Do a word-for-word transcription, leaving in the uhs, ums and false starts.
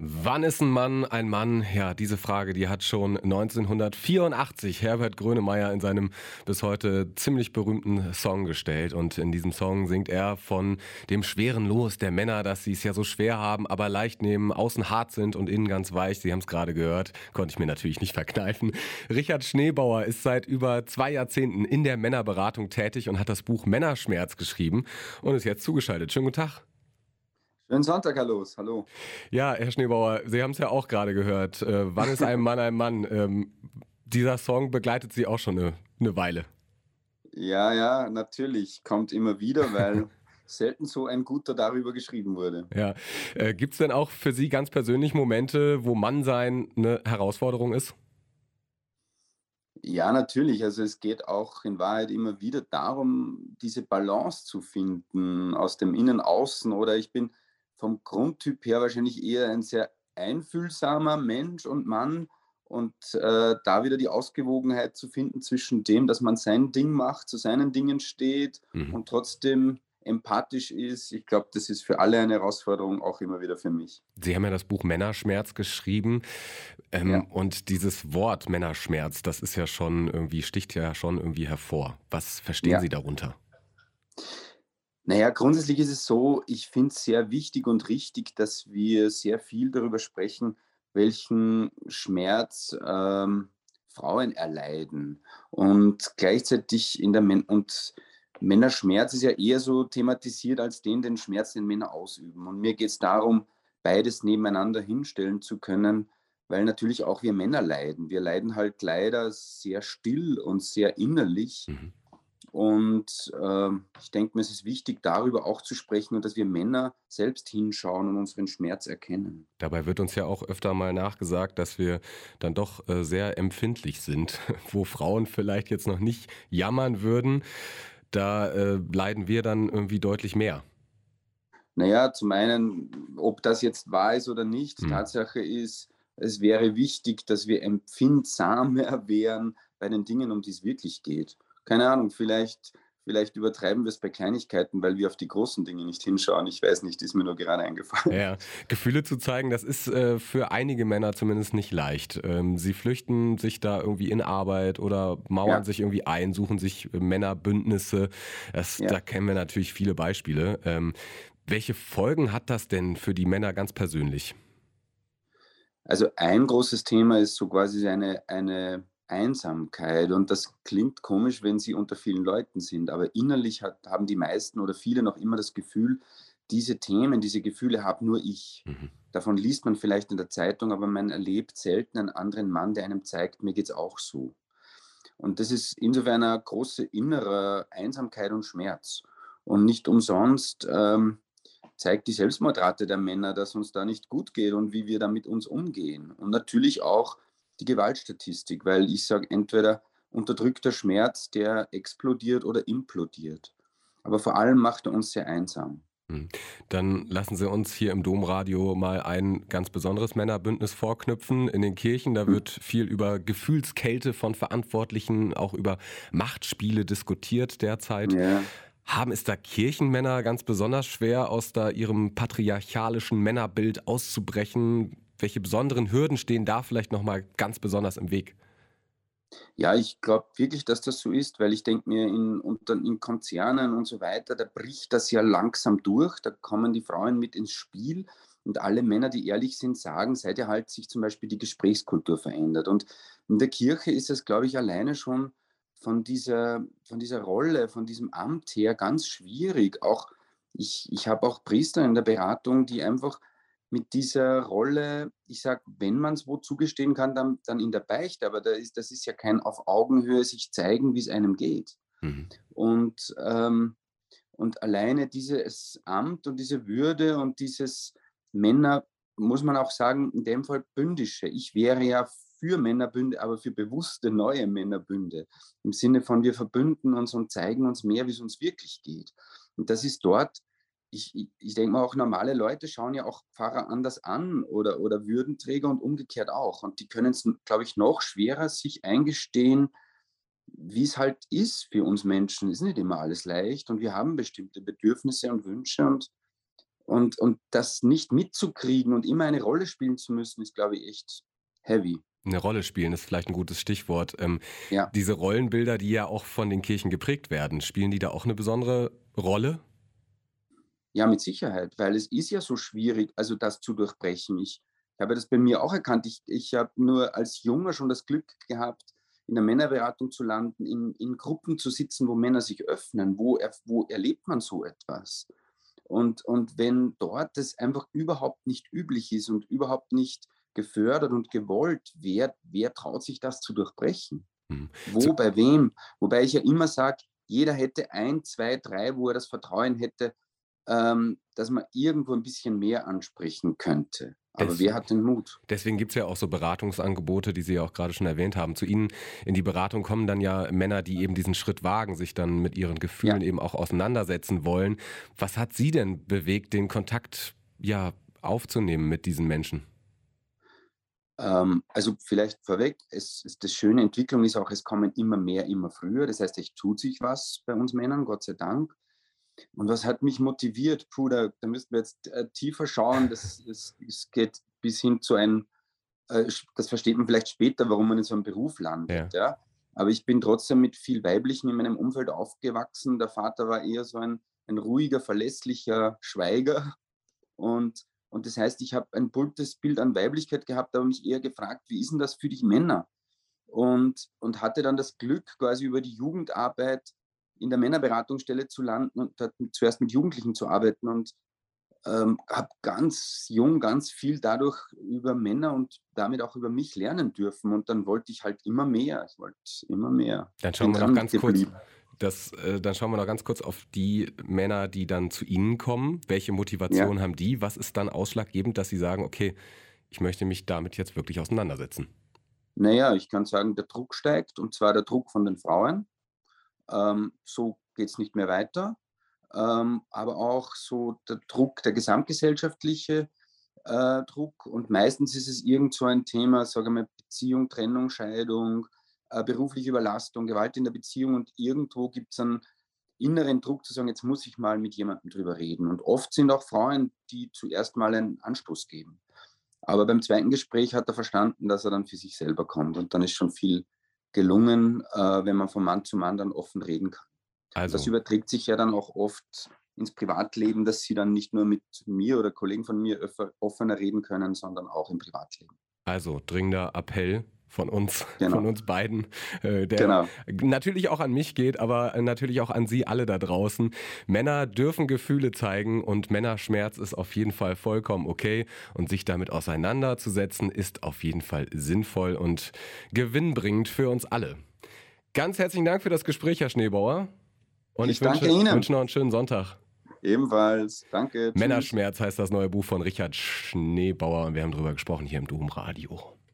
Wann ist ein Mann ein Mann? Ja, diese Frage, die hat schon neunzehnhundertvierundachtzig Herbert Grönemeyer in seinem bis heute ziemlich berühmten Song gestellt. Und in diesem Song singt er von dem schweren Los der Männer, dass sie es ja so schwer haben, aber leicht nehmen, außen hart sind und innen ganz weich. Sie haben es gerade gehört, konnte ich mir natürlich nicht verkneifen. Richard Schneebauer ist seit über zwei Jahrzehnten in der Männerberatung tätig und hat das Buch Männerschmerz geschrieben und ist jetzt zugeschaltet. Schönen guten Tag. Schönen Sonntag, Herr Los. Hallo. Ja, Herr Schneebauer, Sie haben es ja auch gerade gehört. Äh, wann ist ein Mann ein Mann? Ähm, dieser Song begleitet Sie auch schon eine, eine Weile. Ja, ja, natürlich. Kommt immer wieder, weil selten so ein guter darüber geschrieben wurde. Ja. Äh, Gibt es denn auch für Sie ganz persönlich Momente, wo Mannsein eine Herausforderung ist? Ja, natürlich. Also es geht auch in Wahrheit immer wieder darum, diese Balance zu finden aus dem Innen, Außen. Oder ich bin vom Grundtyp her wahrscheinlich eher ein sehr einfühlsamer Mensch und Mann. Und äh, da wieder die Ausgewogenheit zu finden zwischen dem, dass man sein Ding macht, zu seinen Dingen steht Mhm. und trotzdem empathisch ist. Ich glaube, das ist für alle eine Herausforderung, auch immer wieder für mich. Sie haben ja das Buch Männerschmerz geschrieben. Ähm, Ja. und dieses Wort Männerschmerz, das ist ja schon irgendwie, sticht ja schon irgendwie hervor. Was verstehen Ja. Sie darunter? Na ja, grundsätzlich ist es so, ich finde es sehr wichtig und richtig, dass wir sehr viel darüber sprechen, welchen Schmerz, ähm, Frauen erleiden. Und gleichzeitig in der Män und Männerschmerz ist ja eher so thematisiert als den den Schmerz, den Männer ausüben. Und mir geht es darum, beides nebeneinander hinstellen zu können, weil natürlich auch wir Männer leiden. Wir leiden halt leider sehr still und sehr innerlich. Mhm. Und, ähm, ich denke mir, es ist wichtig, darüber auch zu sprechen und dass wir Männer selbst hinschauen und unseren Schmerz erkennen. Dabei wird uns ja auch öfter mal nachgesagt, dass wir dann doch äh, sehr empfindlich sind, wo Frauen vielleicht jetzt noch nicht jammern würden. Da äh, leiden wir dann irgendwie deutlich mehr. Na ja, zum einen, ob das jetzt wahr ist oder nicht, Mhm. Tatsache ist, es wäre wichtig, dass wir empfindsamer wären bei den Dingen, um die es wirklich geht. Keine Ahnung, vielleicht vielleicht übertreiben wir es bei Kleinigkeiten, weil wir auf die großen Dinge nicht hinschauen. Ich weiß nicht, ist mir nur gerade Ja, eingefallen. ja. Gefühle zu zeigen, das ist äh, für einige Männer zumindest nicht leicht. Ähm, sie flüchten sich da irgendwie in Arbeit oder mauern Ja, sich irgendwie ein, suchen sich äh, Männerbündnisse. Das, da ja. kennen wir natürlich viele Beispiele. Ähm, welche Folgen hat das denn für die Männer ganz persönlich? Also ein großes Thema ist so quasi eine eine Einsamkeit und das klingt komisch, wenn sie unter vielen Leuten sind, aber innerlich hat haben die meisten oder viele noch immer das Gefühl, diese Themen, diese Gefühle habe nur ich. Mhm. Davon liest man vielleicht in der Zeitung, aber man erlebt selten einen anderen Mann, der einem zeigt: „Mir geht's auch so.“ Und das ist insofern eine große innere Einsamkeit und Schmerz. Und nicht umsonst, ähm, zeigt die Selbstmordrate der Männer, dass uns da nicht gut geht und wie wir da mit uns umgehen. Und natürlich auch die Gewaltstatistik, weil ich sage, entweder unterdrückter Schmerz, der explodiert oder implodiert. Aber vor allem macht er uns sehr einsam. Mhm. Dann lassen Sie uns hier im Domradio mal ein ganz besonderes Männerbündnis vorknüpfen. In den Kirchen, da Hm, wird viel über Gefühlskälte von Verantwortlichen, auch über Machtspiele diskutiert derzeit. ja. Haben es da Kirchenmänner ganz besonders schwer, aus da ihrem patriarchalischen Männerbild auszubrechen? Welche besonderen Hürden stehen da vielleicht noch mal ganz besonders im Weg? Ja, ich glaube wirklich, dass das so ist, weil ich denke mir, in unter in Konzernen und so weiter, da bricht das ja langsam durch. Da kommen die Frauen mit ins Spiel und alle Männer, die ehrlich sind, sagen, seit ja halt sich zum Beispiel die Gesprächskultur verändert. Und in der Kirche ist es, glaube ich, alleine schon von dieser von dieser Rolle, von diesem Amt her ganz schwierig. Auch ich ich habe auch Priester in der Beratung, die einfach mit dieser Rolle, ich sage, wenn man es wo zugestehen kann, dann dann in der Beichte, aber da ist das ist ja kein auf Augenhöhe sich zeigen, wie es einem geht. Mhm. Und, ähm und alleine dieses Amt und diese Würde und dieses Männer, muss man auch sagen, in dem Fall bündische. Ich wäre ja für Männerbünde, aber für bewusste neue Männerbünde. Im Sinne von, wir verbünden uns und zeigen uns mehr, wie es uns wirklich geht. Und das ist dort, ich ich ich denke mal, auch normale Leute schauen ja auch Pfarrer anders an oder oder Würdenträger und umgekehrt auch. Und die können es, glaube ich, noch schwerer sich eingestehen, wie es halt ist für uns Menschen. Ist nicht immer alles leicht und wir haben bestimmte Bedürfnisse und Wünsche und Und, und das nicht mitzukriegen und immer eine Rolle spielen zu müssen, ist, glaube ich, echt heavy. Eine Rolle spielen ist vielleicht ein gutes Stichwort. Ähm, Ja, diese Rollenbilder, die ja auch von den Kirchen geprägt werden, spielen die da auch eine besondere Rolle? ja, mit Sicherheit, weil es ist ja so schwierig, also das zu durchbrechen. Ich habe das bei mir auch erkannt. Ich, ich habe nur als Junger schon das Glück gehabt, in der Männerberatung zu landen, in, in Gruppen zu sitzen, wo Männer sich öffnen. Wo, er, wo erlebt man so etwas? Und, und wenn dort das einfach überhaupt nicht üblich ist und überhaupt nicht gefördert und gewollt, wer, wer traut sich das zu durchbrechen? Mhm. Zu Wo, bei wem? Wobei ich ja immer sage, jeder hätte ein, zwei, drei, wo er das Vertrauen hätte, ähm, dass man irgendwo ein bisschen mehr ansprechen könnte. Aber des wer hat den Mut? Deswegen gibt's ja auch so Beratungsangebote, die Sie ja auch gerade schon erwähnt haben. Zu Ihnen in die Beratung kommen dann ja Männer, die eben diesen Schritt wagen, sich dann mit ihren Gefühlen Ja, eben auch auseinandersetzen wollen. Was hat Sie denn bewegt, den Kontakt, ja, aufzunehmen mit diesen Menschen? ähm, also vielleicht vorweg, es ist das schöne Entwicklung ist auch, es kommen immer mehr, immer früher. Das heißt, es tut sich was bei uns Männern, Gott sei Dank. Und was hat mich motiviert? Puh, da, da müssten wir jetzt äh, tiefer schauen. Das, es, es geht bis hin zu einem, äh, das versteht man vielleicht später, warum man in so einem Beruf landet. Ja. Ja? Aber ich bin trotzdem mit viel Weiblichen in meinem Umfeld aufgewachsen. Der Vater war eher so ein, ein ruhiger, verlässlicher Schweiger. Und, und das heißt, ich habe ein buntes Bild an Weiblichkeit gehabt, aber mich eher gefragt, wie ist denn das für die Männer? Und, und hatte dann das Glück, quasi über die Jugendarbeit in der Männerberatungsstelle zu landen und dort mit, zuerst mit Jugendlichen zu arbeiten und ähm, habe ganz jung ganz viel dadurch über Männer und damit auch über mich lernen dürfen. Und dann wollte ich halt immer mehr. Ich wollte immer mehr. Dann schauen Bin wir noch dran ganz kurz geblieben. das äh, dann schauen wir noch ganz kurz auf die Männer, die dann zu Ihnen kommen. Welche Ja. Motivation haben die? Was ist dann ausschlaggebend, dass Sie sagen: „Okay, ich möchte mich damit jetzt wirklich auseinandersetzen?“ Naja, ich kann sagen, der Druck steigt und zwar der Druck von den Frauen. Ähm, so geht es nicht mehr weiter. Ähm, aber auch so der Druck, der gesamtgesellschaftliche äh, Druck. Und meistens ist es irgend so ein Thema, sage ich mal, Beziehung, Trennung, Scheidung, äh, berufliche Überlastung, Gewalt in der Beziehung. Und irgendwo gibt es einen inneren Druck zu sagen, jetzt muss ich mal mit jemandem drüber reden. Und oft sind auch Frauen, die zuerst mal einen Anstoß geben. Aber beim zweiten Gespräch hat er verstanden, dass er dann für sich selber kommt. Und dann ist schon viel gelungen, äh, wenn man von Mann zu Mann dann offen reden kann. Und das Also überträgt sich ja dann auch oft ins Privatleben, dass sie dann nicht nur mit mir oder Kollegen von mir öfter, offener reden können, sondern auch im Privatleben. Also dringender Appell von uns, von Genau, uns beiden, äh, der genau. natürlich auch an mich geht, aber natürlich auch an Sie alle da draußen. Männer dürfen Gefühle zeigen und Männerschmerz ist auf jeden Fall vollkommen okay und sich damit auseinanderzusetzen ist auf jeden Fall sinnvoll und gewinnbringend für uns alle. Ganz herzlichen Dank für das Gespräch, Herr Schneebauer. Und ich Ich danke wünsche, Ihnen. wünsche noch einen schönen Sonntag. Ebenfalls. Danke. Tschüss. Männerschmerz heißt das neue Buch von Richard Schneebauer und wir haben drüber gesprochen hier im Domradio.